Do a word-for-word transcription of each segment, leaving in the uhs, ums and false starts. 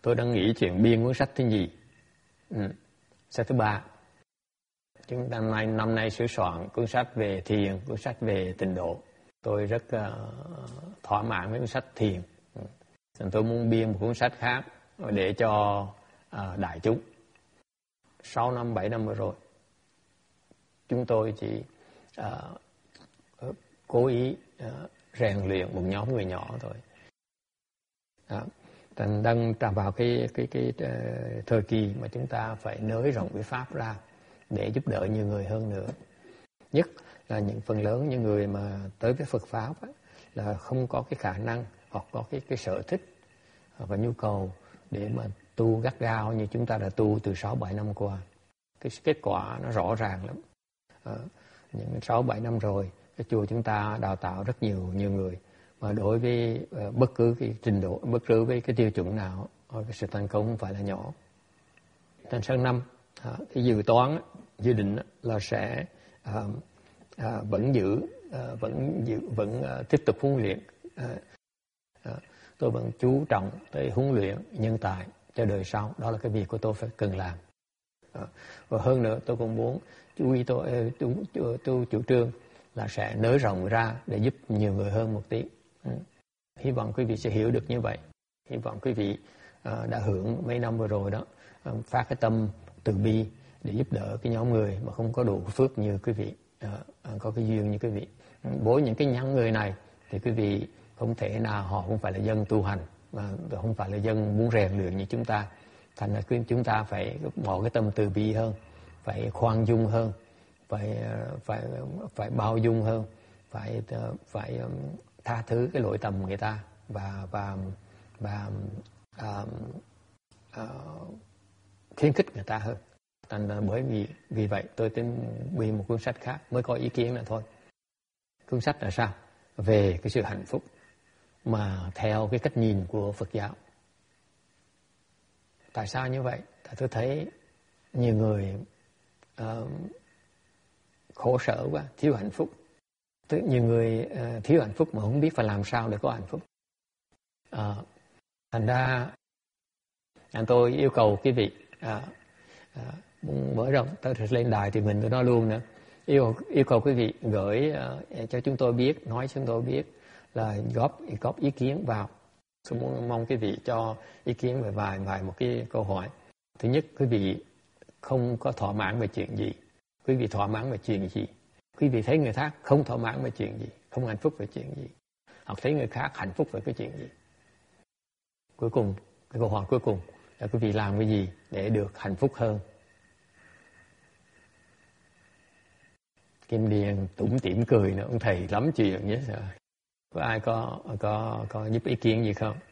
tôi đang nghĩ chuyện biên cuốn sách thứ nhì. Ừ. Sách thứ ba. Chúng ta năm nay, năm nay sửa soạn cuốn sách về thiền, cuốn sách về tịnh độ. Tôi rất uh, thỏa mãn với cuốn sách thiền. Ừ. Tôi muốn biên một cuốn sách khác để cho uh, đại chúng. Sáu năm, bảy năm vừa rồi, chúng tôi chỉ uh, cố ý uh, rèn luyện một nhóm người nhỏ thôi. Uh, Thành đang tràn vào cái cái cái uh, thời kỳ mà chúng ta phải nới rộng cái pháp ra để giúp đỡ nhiều người hơn nữa. Nhất là những phần lớn những người mà tới với Phật pháp ấy, là không có cái khả năng hoặc có cái cái sở thích và nhu cầu để mà tu gắt gao như chúng ta đã tu từ sáu bảy năm qua. Cái kết quả nó rõ ràng lắm. À, những sáu bảy năm rồi, cái chùa chúng ta đào tạo rất nhiều nhiều người, mà đối với uh, bất cứ cái trình độ, bất cứ với cái tiêu chuẩn nào, cái sự thành công không phải là nhỏ. Thành sang năm, à, cái dự toán, dự định là sẽ à, à, vẫn giữ, à, vẫn giữ, vẫn à, tiếp tục huấn luyện. À, à, tôi vẫn chú trọng tới huấn luyện nhân tài cho đời sau. Đó là cái việc của tôi phải cần làm. À, và hơn nữa tôi cũng muốn chú ý tôi tôi, tôi, tôi chủ trương là sẽ nới rộng ra để giúp nhiều người hơn một tí. Ừ. Hy vọng quý vị sẽ hiểu được như vậy. Hy vọng quý vị à, đã hưởng mấy năm vừa rồi đó, à, phát cái tâm từ bi để giúp đỡ cái nhóm người mà không có đủ phước như quý vị, à, có cái duyên như quý vị. Với những cái nhóm người này thì quý vị không thể nào, họ không phải là dân tu hành, mà không phải là dân muốn rèn luyện như chúng ta. Thành ra chúng ta phải bỏ cái tâm từ bi hơn, phải khoan dung hơn, phải phải phải bao dung hơn, phải phải tha thứ cái lỗi tầm người ta và và và uh, uh, khuyến khích người ta hơn. Thành ra bởi vì vì vậy tôi tính biên một cuốn sách khác, mới có ý kiến nữa thôi. Cuốn sách là sao? Về cái sự hạnh phúc mà theo cái cách nhìn của Phật giáo. Tại sao như vậy? Tại tôi thấy nhiều người uh, khổ sở quá, thiếu hạnh phúc. Tức nhiều người uh, thiếu hạnh phúc mà không biết phải làm sao để có hạnh phúc. Uh, thành ra anh tôi yêu cầu quý vị, uh, uh, mở rộng tôi lên đài thì mình tôi nói luôn nữa, yêu yêu cầu quý vị gửi uh, cho chúng tôi biết, nói chúng tôi biết là góp góp ý kiến vào. Tôi muốn mong quý vị cho ý kiến về vài vài một cái câu hỏi. Thứ nhất, quý vị không có thỏa mãn về chuyện gì, quý vị thỏa mãn về chuyện gì? Quý vị thấy người khác không thỏa mãn về chuyện gì, không hạnh phúc về chuyện gì, hoặc thấy người khác hạnh phúc về cái chuyện gì? Cuối cùng, cái câu hỏi cuối cùng là quý vị làm cái gì để được hạnh phúc hơn? Kim Điền tủm tỉm cười nữa, ông thầy lắm chuyện nhé. Có ai có có có giúp ý kiến gì không?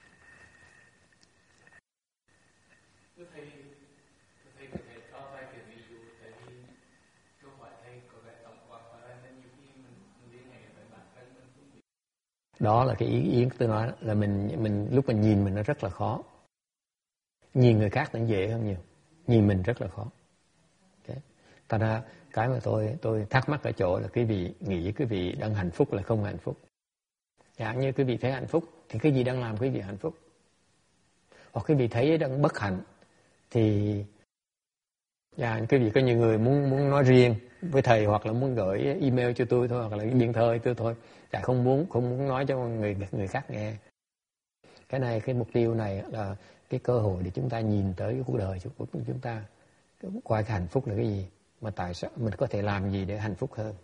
Đó là cái ý ý tôi nói là mình mình lúc mình nhìn mình nó rất là khó. Nhìn người khác nó dễ hơn nhiều, nhìn mình rất là khó. Okay. Thành ra cái mà tôi tôi thắc mắc ở chỗ là quý vị nghĩ quý vị đang hạnh phúc là không hạnh phúc. Chẳng như quý vị thấy hạnh phúc thì cái gì đang làm quý vị hạnh phúc? Hoặc quý vị thấy đang bất hạnh thì dạ, quý vị có nhiều người muốn muốn nói riêng với thầy hoặc là muốn gửi email cho tôi thôi, hoặc là điện thoại tôi thôi. Dạ không muốn không muốn nói cho người người khác nghe. Cái này cái mục tiêu này là cái cơ hội để chúng ta nhìn tới cái cuộc đời của chúng ta, qua cái hạnh phúc là cái gì, mà tại sao mình có thể làm gì để hạnh phúc hơn.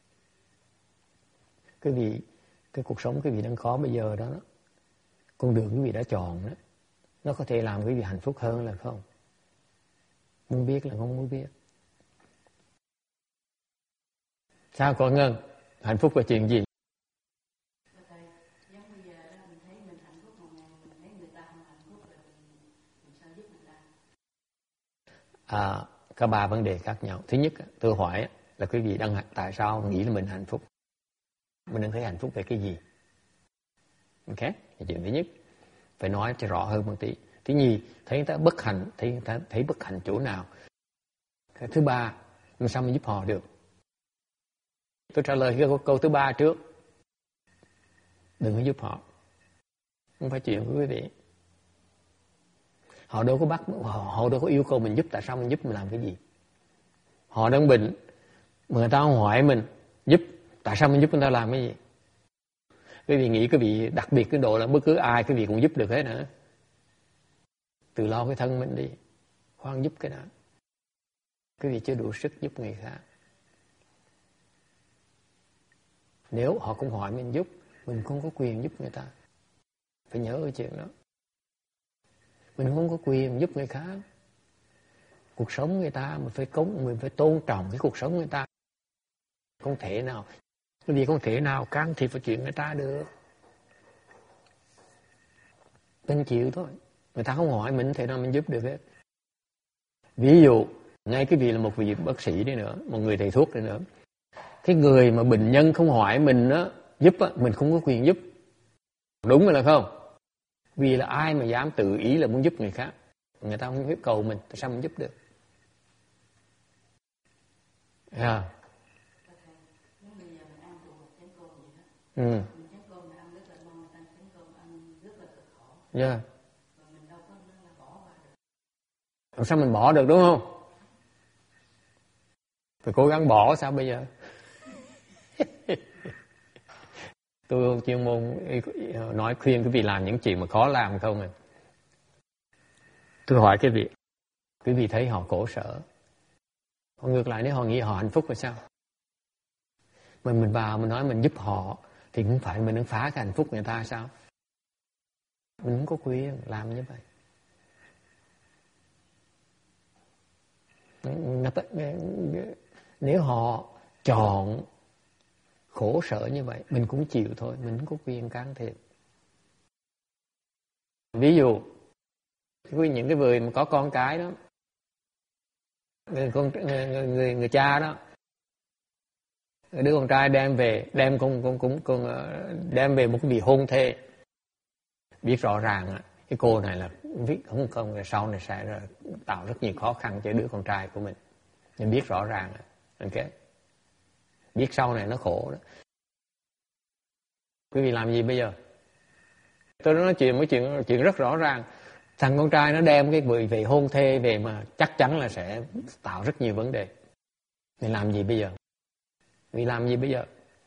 Quý vị, cái cuộc sống quý vị đang khó bây giờ đó, con đường quý vị đã chọn đó, nó có thể làm quý vị hạnh phúc hơn là không? Muốn biết là không muốn biết. Sao con Ngân? Hạnh phúc là chuyện gì? À, có ba vấn đề khác nhau. Thứ nhất, tôi hỏi là quý vị đang tại sao nghĩ là mình hạnh phúc? Mình đang thấy hạnh phúc về cái gì? Ok, là chuyện thứ nhất. Phải nói cho rõ hơn một tí. Thứ nhì, thấy người ta bất hạnh, thấy người ta thấy bất hạnh chỗ nào? Cái thứ ba, làm sao mình giúp họ được? Tôi trả lời cái câu, câu thứ ba trước. Đừng có giúp họ. Không phải chuyện của quý vị. Họ đâu có bắt, họ, họ đâu có yêu cầu mình giúp. Tại sao mình giúp, mình làm cái gì? Họ đang bệnh mà người ta không hỏi mình giúp, tại sao mình giúp người ta làm cái gì? Quý vị nghĩ quý vị đặc biệt cái độ là bất cứ ai quý vị cũng giúp được hết nữa. Tự lo cái thân mình đi, khoan giúp cái đó. Quý vị chưa đủ sức giúp người khác. Nếu họ cũng hỏi mình giúp, mình không có quyền giúp người ta. Phải nhớ cái chuyện đó. Mình không có quyền giúp người khác. Cuộc sống người ta mình phải cống, mình phải tôn trọng cái cuộc sống người ta. Không thể nào, cái gì không thể nào can thiệp vào chuyện người ta được. Mình chịu thôi. Người ta không hỏi mình, thế nào mình giúp được hết. Ví dụ, ngay cái vị là một vị bác sĩ đi nữa, một người thầy thuốc đi nữa. Cái người mà bệnh nhân không hỏi mình á, giúp á, mình không có quyền giúp. Đúng rồi là không? Vì là ai mà dám tự ý là muốn giúp người khác. Người ta không biết cầu mình, tại sao mình giúp được? Yeah. Ừ. Yeah. Làm sao mình bỏ được, đúng không? Phải cố gắng bỏ, sao bây giờ? Tôi không chuyên môn nói khuyên quý vị làm những chuyện mà khó làm không à. Tôi hỏi quý vị, quý vị thấy họ khổ sở. Còn ngược lại nếu họ nghĩ họ hạnh phúc là sao? Mình mình vào mình nói mình giúp họ thì cũng phải mình đang phá cái hạnh phúc người ta sao? Mình không có quyền làm như vậy. Nếu họ chọn khổ sở như vậy, mình cũng chịu thôi, mình không có quyền can thiệp. Ví dụ, những cái người mà có con cái đó, người, con, người, người, người cha đó, đứa con trai đem về, đem con, con, con, con, đem về một cái vị hôn thê, biết rõ ràng cái cô này là viết không không là sau này sẽ tạo rất nhiều khó khăn cho đứa con trai của mình, nhưng biết rõ ràng, ok, biết sau này nó khổ đó. Quý vị làm gì bây giờ? Tôi nói chuyện một chuyện chuyện rất rõ ràng. Thằng con trai nó đem cái người về hôn thê về mà chắc chắn là sẽ tạo rất nhiều vấn đề. Mình làm gì bây giờ? Mình làm gì bây giờ?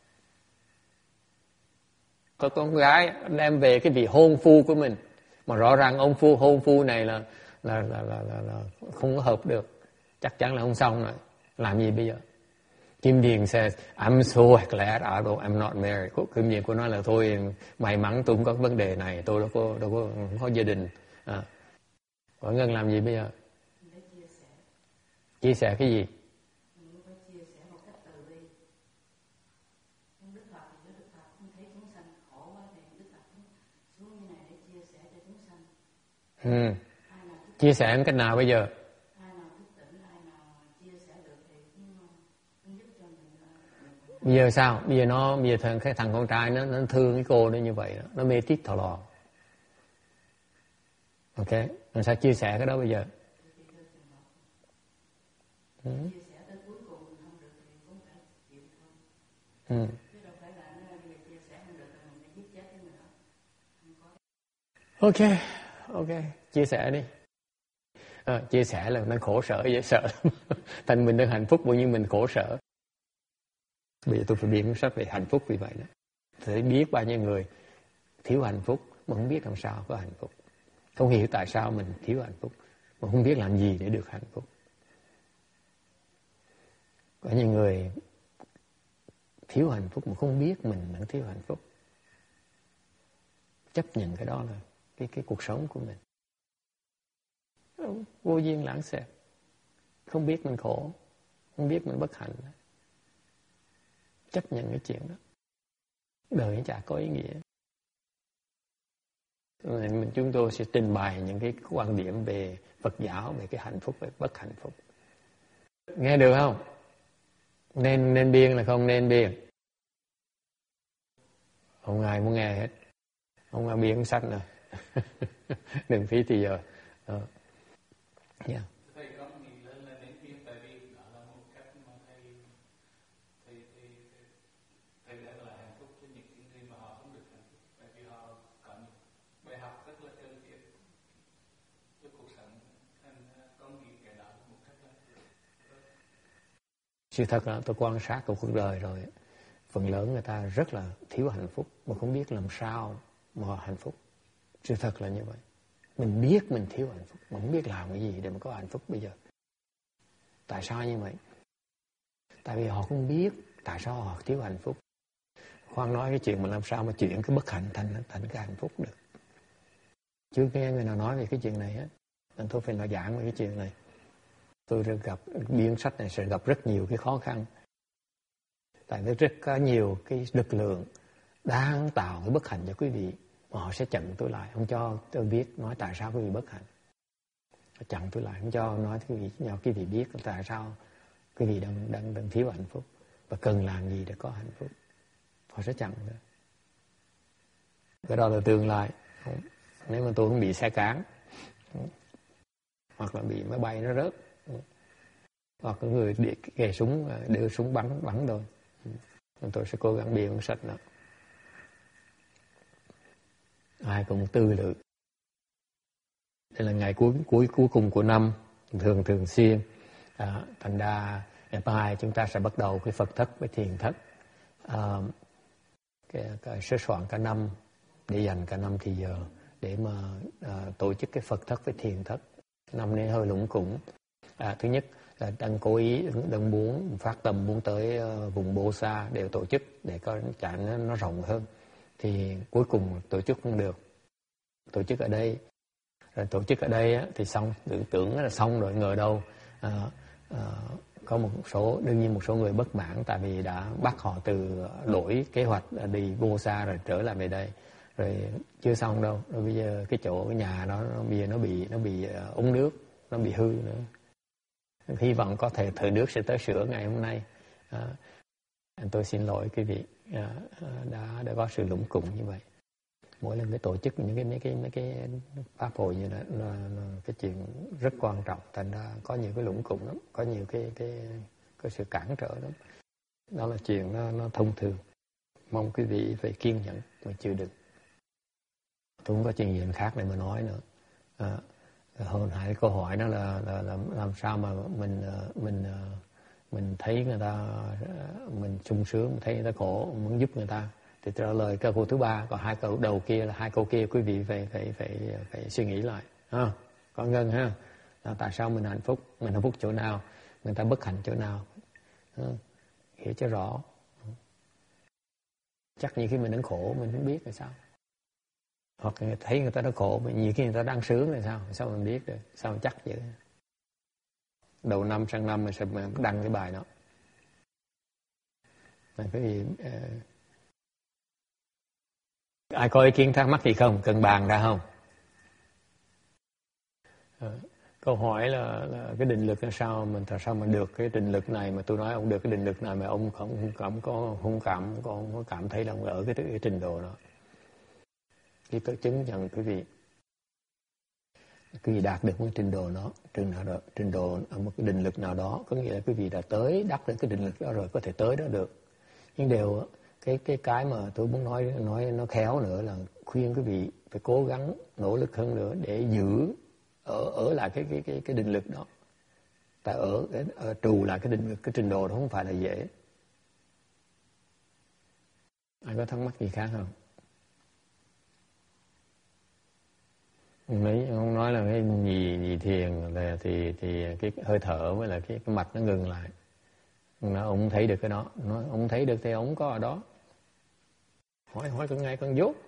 Có con gái đem về cái vị hôn phu của mình mà rõ ràng ông phu hôn phu này là là là là, là, là không có hợp được, chắc chắn là không xong rồi. Làm gì bây giờ? Kim Điền says, I'm so glad I don't, I'm not married. Kim Điền của nói là thôi may mắn tôi không có vấn đề này, tôi đâu có đâu có, không có gia đình. À. Còn Ngân làm gì bây giờ? Chia sẻ. Chia sẻ cái gì? Chia sẻ một cách từ bi. Đức Phật thì Đức Phật không thấy chúng sanh khổ quá thì Đức Phật xuống như này để chia sẻ cho chúng sanh. Ừ. Chia sẻ cách nào bây giờ? Bây giờ sao? Bây giờ nó bây giờ thằng cái thằng con trai nó nó thương cái cô nó như vậy đó, nó mê tít thò lò. Ok, mình sẽ chia sẻ cái đó bây giờ. Ừ. Ừ. Ok, ok, chia sẻ đi. À, chia sẻ là nó khổ sở dễ sợ. Thành mình đang hạnh phúc bao nhiêu mình khổ sở. Bây giờ tôi phải biện sách về hạnh phúc vì vậy đó. Tôi biết bao nhiêu người thiếu hạnh phúc mà không biết làm sao có hạnh phúc. Không hiểu tại sao mình thiếu hạnh phúc mà không biết làm gì để được hạnh phúc. Có nhiều người thiếu hạnh phúc mà không biết mình đang thiếu hạnh phúc. Chấp nhận cái đó là cái, cái cuộc sống của mình. Vô duyên lãng xẹt. Không biết mình khổ, không biết mình bất hạnh. Chấp nhận cái chuyện đó. Đời chả có ý nghĩa. Mình, chúng tôi sẽ trình bày những cái quan điểm về Phật giáo, về cái hạnh phúc, về bất hạnh phúc. Nghe được không? Nên nên biên là không nên biên. Không ai muốn nghe hết. Không ai biên sách nữa. Đừng phí thì giờ. Đó. Yeah. Sự thật là tôi quan sát cuộc đời rồi, phần lớn người ta rất là thiếu hạnh phúc mà không biết làm sao mà hạnh phúc. Sự thật là như vậy. Mình biết mình thiếu hạnh phúc, mà không biết làm cái gì để mà có hạnh phúc bây giờ. Tại sao như vậy? Tại vì họ không biết tại sao họ thiếu hạnh phúc. Khoan nói cái chuyện mà làm sao mà chuyển cái bất hạnh thành thành cái hạnh phúc được. Chưa nghe người nào nói về cái chuyện này hết. Nên tôi phải nói giảng về cái chuyện này. Tôi gặp biên sách này sẽ gặp rất nhiều cái khó khăn. Tại vì rất có nhiều cái lực lượng đang tạo cái bất hạnh cho quý vị, mà họ sẽ chặn tôi lại, không cho tôi biết nói tại sao quý vị bất hạnh. Họ chặn tôi lại, không cho nói quý vị, cho quý vị biết tại sao quý vị đang đang đang thiếu hạnh phúc và cần làm gì để có hạnh phúc. Họ sẽ chặn nữa. Cái đó là tương lai. Nếu mà tôi không bị xe cán, hoặc là bị máy bay nó rớt, hoặc có người kề súng đưa súng bắn bắn tôi, tôi sẽ cố gắng biên sách đó. Ai cũng tư lự. Đây là ngày cuối cuối cuối cùng của năm, thường thường xuyên. À, thành ra ngày mai chúng ta sẽ bắt đầu cái Phật thất với thiền thất. À, cái, cái sơ soạn cả năm để dành cả năm thì giờ để mà à, tổ chức cái Phật thất với thiền thất. Năm nay hơi lủng củng. À, thứ nhất là đang cố ý, đang muốn phát tâm muốn tới uh, vùng Bô Sa đều tổ chức để có chạy nó, nó rộng hơn. Thì cuối cùng tổ chức không được. Tổ chức ở đây, rồi tổ chức ở đây á, thì xong, tưởng tưởng là xong rồi, ngờ đâu à, à, có một số, đương nhiên một số người bất mãn tại vì đã bắt họ từ đổi kế hoạch đi Bô Sa rồi trở lại về đây, rồi chưa xong đâu, rồi bây giờ cái chỗ cái nhà đó nó, bây giờ nó bị nó bị uh, úng nước, nó bị hư nữa. Hy vọng có thể thời nước sẽ tới sửa ngày hôm nay. À, tôi xin lỗi quý vị à, đã đã có sự lủng củng như vậy. Mỗi lần cái tổ chức những cái mấy cái mấy cái pháp hội như là, là, là cái chuyện rất quan trọng, thành ra có nhiều cái lủng củng lắm, có nhiều cái cái cái sự cản trở lắm. Đó là chuyện nó, nó thông thường. Mong quý vị phải kiên nhẫn mà chịu đựng. Tôi không có chuyện gì khác để mà nói nữa. À, hồi nãy câu hỏi đó là, là, là làm sao mà mình mình mình thấy người ta, mình sung sướng, thấy người ta khổ, muốn giúp người ta. Thì trả lời câu câu thứ ba, còn hai câu đầu kia là hai câu kia quý vị phải phải phải phải suy nghĩ lại, ha. Có Ngân ha. Là tại sao mình hạnh phúc, mình hạnh phúc chỗ nào, người ta bất hạnh chỗ nào, ha. Hiểu cho rõ. Chắc như khi mình đang khổ mình không biết là sao, hoặc thấy người ta đang khổ, nhiều khi người ta đang sướng là sao, sao mình biết được, sao mình chắc vậy. Đầu năm sang năm mình sẽ đăng cái bài đó. Là cái gì? Uh, ai có ý kiến thắc mắc gì không? Cần bàn ra không? Uh, câu hỏi là, là cái định lực là sao, mình tại sao mà được cái định lực này, mà tôi nói ông được cái định lực này mà ông không không cảm có không cảm không có cảm thấy là ông ở cái, cái trình độ đó. Thì tôi chứng nhận quý vị, quý vị đạt được một trình độ đó, trình nào đó, trình độ ở một cái định lực nào đó, có nghĩa là quý vị đã tới đắc đến cái định lực đó rồi, có thể tới đó được. Nhưng điều cái cái cái mà tôi muốn nói nói nó khéo nữa là khuyên quý vị phải cố gắng nỗ lực hơn nữa để giữ ở ở lại cái cái cái cái định lực đó. Tại ở, ở trù lại cái định lực, cái trình độ đó không phải là dễ. Ai có thắc mắc gì khác không? Mấy ông nói là cái gì gì thiền là thì thì cái hơi thở với là cái cái mạch nó ngừng lại. Nó ông thấy được cái đó, nó ông thấy được thì ông có ở đó. Hỏi hỏi con ngay con dốt.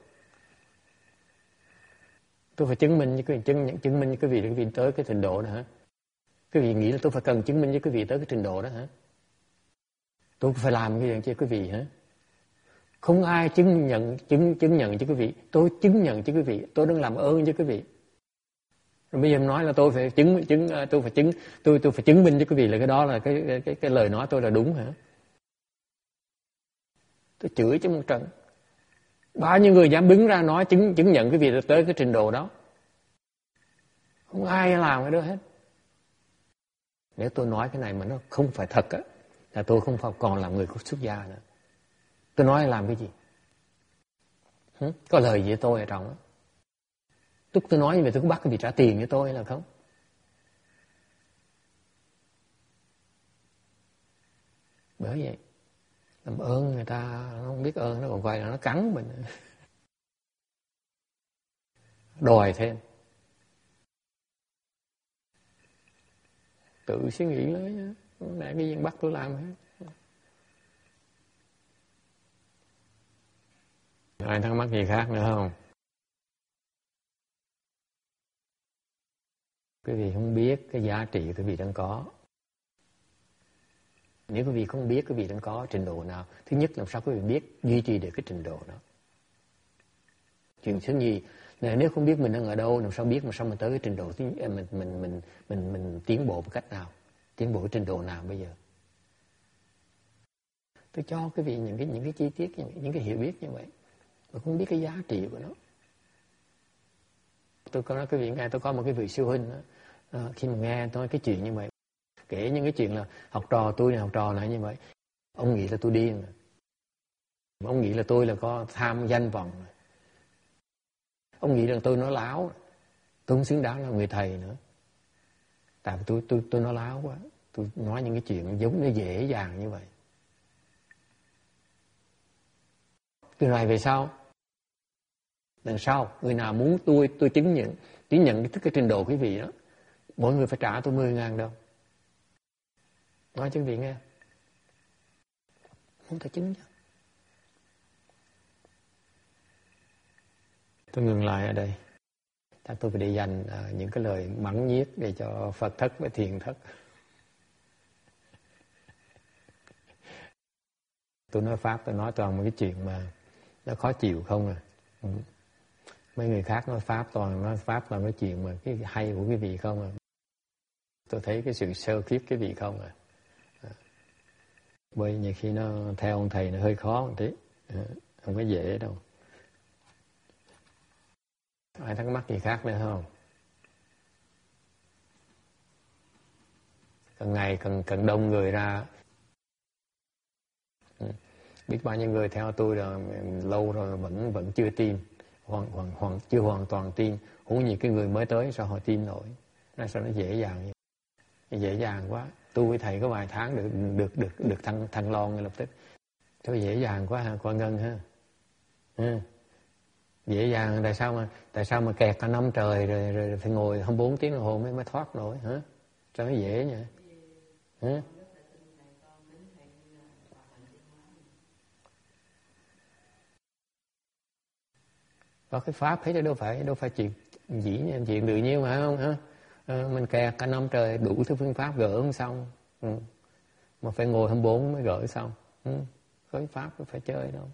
Tôi phải chứng minh với quý vị, chứng chứng minh với quý vị để quý vị tới cái trình độ đó hả? Quý vị nghĩ là tôi phải cần chứng minh với quý vị tới cái trình độ đó hả? Tôi phải làm cái gì cho quý vị hả? Không ai chứng nhận chứng chứng nhận cho quý vị, tôi chứng nhận cho quý vị, tôi đang làm ơn cho quý vị. Rồi bây giờ em nói là tôi phải chứng chứng tôi phải chứng tôi tôi phải chứng minh cho quý vị là cái đó là cái cái cái, cái lời nói tôi là đúng hả? Tôi chửi cho một trận. Bao nhiêu người dám đứng ra nói chứng chứng nhận quý vị tới cái trình độ đó? Không ai làm cái đó hết. Nếu tôi nói cái này mà nó không phải thật á, là tôi không phải còn làm người xuất gia nữa. Tôi nói làm cái gì? Hử? Có lời gì với tôi ở trong á? Lúc tôi nói như vậy tôi có bắt cái vị trả tiền cho tôi hay là không? Bởi vậy làm ơn người ta nó không biết ơn, nó còn quay là nó cắn mình, đòi thêm. Tự suy nghĩ lấy nhá, mẹ cái gì bắt tôi làm hết. Ai thắc mắc gì khác nữa không? Quý vị không biết cái giá trị quý vị đang có. Nếu quý vị không biết quý vị đang có trình độ nào, thứ nhất làm sao quý vị biết duy trì được cái trình độ đó. Chuyện thứ nhì là nếu không biết mình đang ở đâu, làm sao biết mà sao mình tới cái trình độ mình mình mình mình mình, mình tiến bộ một cách nào, tiến bộ cái trình độ nào bây giờ. Tôi cho quý vị những cái những cái chi tiết như vậy, những cái hiểu biết như vậy, mà không biết cái giá trị của nó. Tôi có nói quý vị nghe, tôi có một cái vị sư huynh đó, à, khi mà nghe tôi nói cái chuyện như vậy, kể những cái chuyện là học trò tôi này học trò này như vậy, ông nghĩ là tôi điên, ông nghĩ là tôi là có tham danh vọng, ông nghĩ rằng tôi nói láo, tôi không xứng đáng là người thầy nữa. Tại vì tôi tôi tôi nói láo quá, tôi nói những cái chuyện giống như dễ dàng như vậy. Từ này về sau, lần sau người nào muốn tôi tôi chứng nhận chứng nhận cái, cái trình độ quý vị đó, mỗi người phải trả tôi mười ngàn đồng. Nói cho quý vị nghe, không thể chứng nhận. Tôi ngừng lại ở đây. Chắc tôi phải đi dành uh, những cái lời mắng nhiếc để cho Phật thất và thiền thất. Tôi nói Pháp, tôi nói toàn một cái chuyện mà nó khó chịu không à. Ừ. Mấy người khác nói Pháp toàn nói Pháp toàn nói chuyện mà cái hay của quý vị không à. Tôi thấy cái sự sơ khiết cái vị không à. à. Bởi nhiều khi nó theo ông thầy nó hơi khó một tí, à, không có dễ đâu. Ai thắc mắc gì khác nữa không? Càng ngày càng, càng đông người ra. Ừ. Biết bao nhiêu người theo tôi rồi lâu rồi vẫn vẫn chưa tin, hoàn hoàn hoàn chưa hoàn toàn tin. Huống gì cái người mới tới sao họ tin nổi? Nó sao nó dễ dàng vậy? Dễ dàng quá. Tôi với thầy có vài tháng được được được được thăng thăng lon ngay lập tức. Thôi dễ dàng quá ha, qua ngân ha. Ừ. Dễ dàng, tại sao mà tại sao mà kẹt cả năm trời rồi, rồi, rồi phải ngồi hai mươi bốn tiếng đồng hồ mới mới thoát nổi hả? Sao nó dễ nhỉ? Hả? Có cái pháp hết, đâu phải đâu phải chuyện dĩ nhiên chuyện tự nhiên mà không hả? À, mình kẹt cả năm trời đủ thứ phương pháp gỡ không xong, ừ. Mà phải ngồi hai mươi bốn mới gỡ xong, ừ. Có cái pháp đâu phải chơi đâu.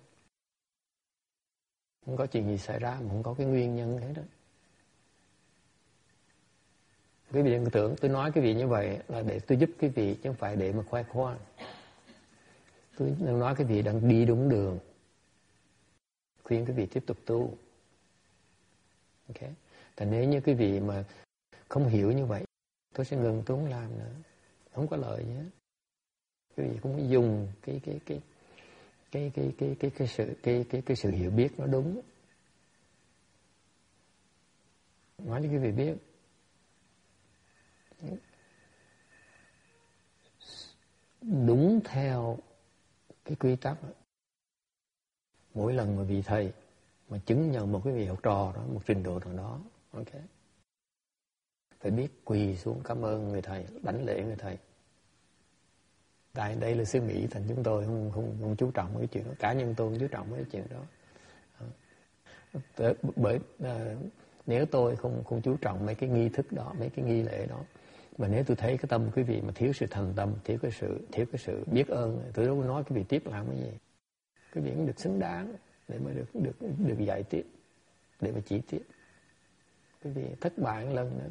Không có chuyện gì xảy ra mà không có cái nguyên nhân hết đó. Quý vị đừng tưởng tôi nói cái vị như vậy là để tôi giúp cái vị chứ không phải để mà khoe khoang. Tôi đang nói cái vị đang đi đúng đường, khuyên cái vị tiếp tục tu. Ok. Thành nếu như cái vị mà không hiểu như vậy, tôi sẽ ngừng, tôi không làm nữa, không có lợi gì hết. Cái vị cũng phải dùng cái cái cái cái cái cái cái cái sự cái cái cái sự hiểu biết nó đúng. Nói cho quý vị biết, đúng theo cái quy tắc đó. Mỗi lần mà vị thầy mà chứng nhận một cái vị học trò đó, một trình độ nào đó, ok, phải biết quỳ xuống cảm ơn người thầy, đảnh lễ người thầy. Tại đây là suy nghĩ thành chúng tôi không không không chú trọng cái chuyện đó, cá nhân tôi không chú trọng cái chuyện đó. Bởi à, nếu tôi không không chú trọng mấy cái nghi thức đó, mấy cái nghi lễ đó, mà nếu tôi thấy cái tâm quý vị mà thiếu sự thành tâm, thiếu cái sự thiếu cái sự biết ơn, tôi đâu có nói quý vị tiếp làm cái gì. Quý vị cũng được xứng đáng để mà được được được dạy tiếp, để mà chỉ tiếp. Quý vị thất bại một lần nữa,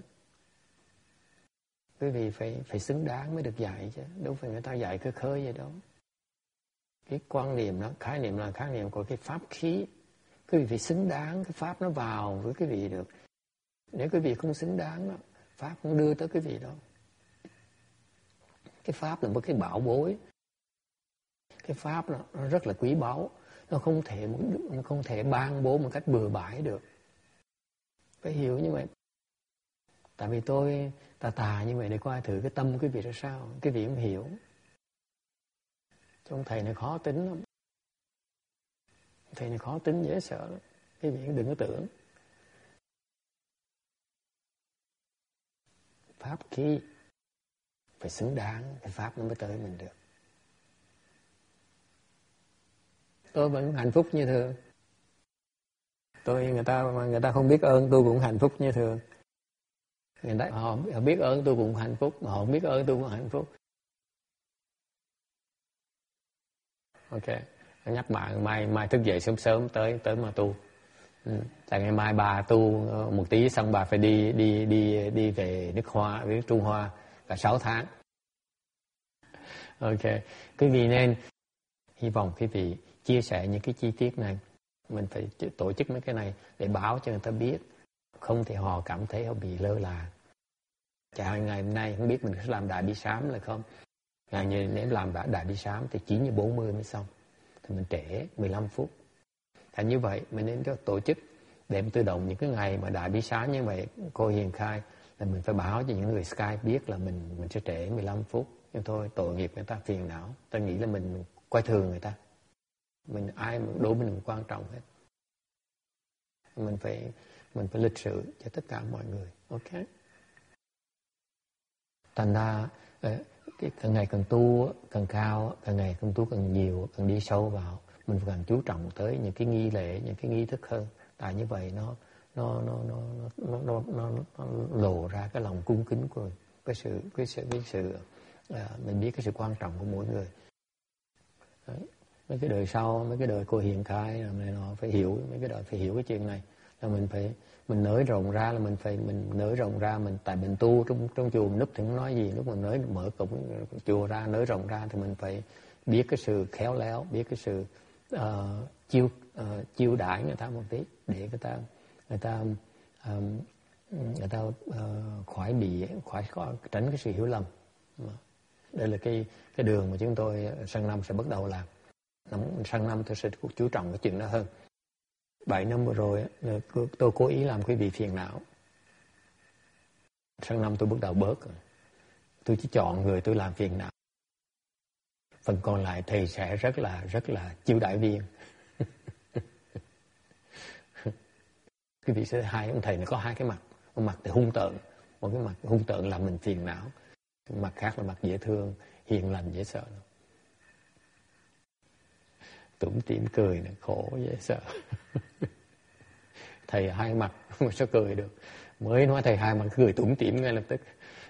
quý vị phải phải xứng đáng mới được dạy chứ, đâu phải người ta dạy khơi khơi vậy đâu. Cái quan niệm đó, khái niệm là khái niệm của cái pháp khí. Quý vị phải xứng đáng cái pháp nó vào với quý vị được. Nếu quý vị không xứng đáng đó, pháp không đưa tới quý vị đâu. Cái pháp là một cái bảo bối. Cái pháp nó, nó rất là quý báu, nó không thể nó không thể ban bố một cách bừa bãi được. Phải hiểu như vậy. Tại vì tôi tà tà như vậy để coi thử cái tâm quý vị ra sao, quý vị không hiểu. Ông thầy này khó tính lắm. Thầy này khó tính dễ sợ lắm. Quý vị đừng có tưởng. Pháp khí phải xứng đáng, cái Pháp nó mới tới mình được. Tôi vẫn hạnh phúc như thường. Tôi người ta mà người ta không biết ơn tôi cũng hạnh phúc như thường. Người ta họ biết ơn tôi cũng hạnh phúc, mà họ không biết ơn tôi cũng hạnh phúc. Ok, nhắc bạn mai mai thức dậy sớm sớm tới tới mà tu. Ừ. Tại ngày mai bà tu một tí xong bà phải đi đi đi đi về nước Hoa, với Trung Hoa cả sáu tháng. Ok, quý vị nên hy vọng quý vị chia sẻ những cái chi tiết này. Mình phải tổ chức mấy cái này để báo cho người ta biết. Không thì họ cảm thấy họ bị lơ là. Chả ngày hôm nay không biết mình sẽ làm Đại Bi Sám là không. Ngày như nếu làm Đại Bi Sám thì chín giờ bốn mươi mới xong. Thì mình trễ mười lăm phút. Thành như vậy mình nên có tổ chức để tự động những cái ngày mà Đại Bi Sám như vậy cô Hiền khai là mình phải báo cho những người Skype biết là mình mình sẽ trễ mười lăm phút. Nhưng thôi tội nghiệp người ta phiền não. Ta nghĩ là mình coi thường người ta. Mình ai đối với mình quan trọng hết. Mình phải mình phải lịch sự cho tất cả mọi người. Ok. Thành ra càng ngày càng tu càng cao, càng ngày càng tu càng nhiều, càng đi sâu vào, mình càng chú trọng tới những cái nghi lễ, những cái nghi thức hơn. Tại như vậy nó nó nó nó nó nó, nó, nó lộ ra cái lòng cung kính của cái sự cái sự cái sự à, mình biết cái sự quan trọng của mỗi người. Đấy. Mấy cái đời sau, mấy cái đời cô Hiền khai này nó phải hiểu, mấy cái đời phải hiểu cái chuyện này là mình phải mình nới rộng ra là mình phải mình nới rộng ra mình tại mình tu trong trong chùa núp thì không nói gì, lúc mình nới mở cổng chùa ra nới rộng ra thì mình phải biết cái sự khéo léo, biết cái sự uh, chiêu uh, chiêu đãi người ta một tí để người ta người ta um, người ta uh, khỏi bị khỏi tránh cái sự hiểu lầm. Đây là cái cái đường mà chúng tôi sang năm sẽ bắt đầu làm. Năm sang năm tôi sẽ chú trọng cái chuyện đó hơn. Bảy năm vừa rồi tôi cố ý làm quý vị phiền não. Sang năm tôi bắt đầu bớt rồi. Tôi chỉ chọn người tôi làm phiền não. Phần còn lại thầy sẽ rất là rất là chiêu đãi viên. Quý vị sẽ hai ông thầy này có hai cái mặt, một mặt thì hung tợn, một cái mặt hung tợn làm mình phiền não, mặt khác là mặt dễ thương, hiền lành dễ sợ. Tủm tỉm cười này, khổ dễ sợ. Thầy hai mặt mà sao cười được. Mới nói thầy hai mặt cười tủm tỉm ngay lập tức.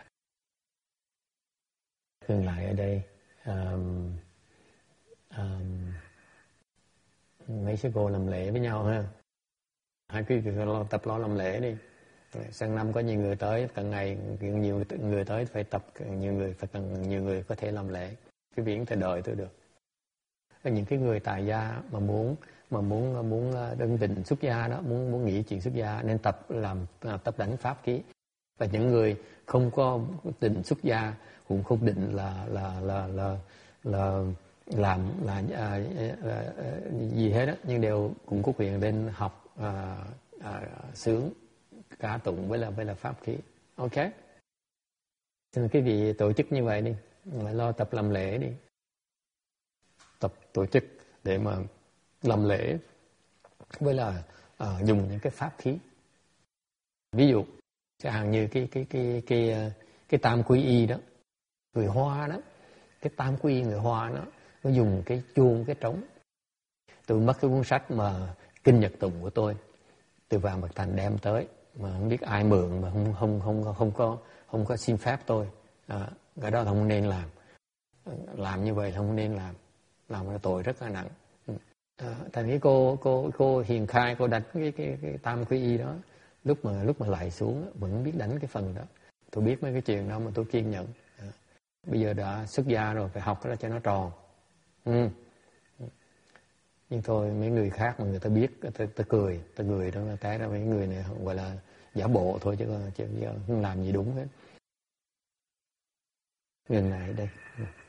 Dừng lại ở đây. Um, um, mấy sư cô làm lễ với nhau ha. Hai quý vị lo, tập lo làm lễ đi. Sang năm có nhiều người tới, càng ngày nhiều người tới phải tập, nhiều người phải cần nhiều người có thể làm lễ. Quý vị không thể đợi tôi được. Những cái người tại gia mà muốn mà muốn muốn đơn định xuất gia đó, muốn muốn nghĩ chuyện xuất gia nên tập làm tập đánh pháp khí. Và những người không có định xuất gia cũng không định là là là là là làm là, là, là, là gì hết đó, nhưng đều cũng có quyền lên học à, à, sướng ca tụng với là với là pháp khí. Ok. Xin quý vị tổ chức như vậy đi, lo tập làm lễ đi. Tập tổ chức để mà làm lễ với là uh, dùng những cái pháp khí. Ví dụ chẳng hạn như cái cái cái cái cái, cái tam quy y đó, người Hoa đó, cái tam quy y người Hoa đó, nó dùng cái chuông cái trống. Tôi mất cái cuốn sách mà Kinh Nhật Tụng của tôi từ Vạn Bậc Thành đem tới mà không biết ai mượn mà không không không không có không có xin phép tôi. À, cái đó là không nên làm. Làm như vậy là không nên làm. Làm là tội rất là nặng. À, thành cái cô cô cô Hiền khai cô đánh cái cái, cái tam quy y đó, lúc mà lúc mà lại xuống vẫn biết đánh cái phần đó. Tôi biết mấy cái chuyện đó mà tôi kiên nhẫn. À, bây giờ đã xuất gia rồi phải học cái đó cho nó tròn. Ừ. Nhưng thôi mấy người khác mà người ta biết, ta, ta cười, ta cười đó, té ra mấy người này gọi là giả bộ thôi chứ, chứ không làm gì đúng hết. Ngừng lại ở đây.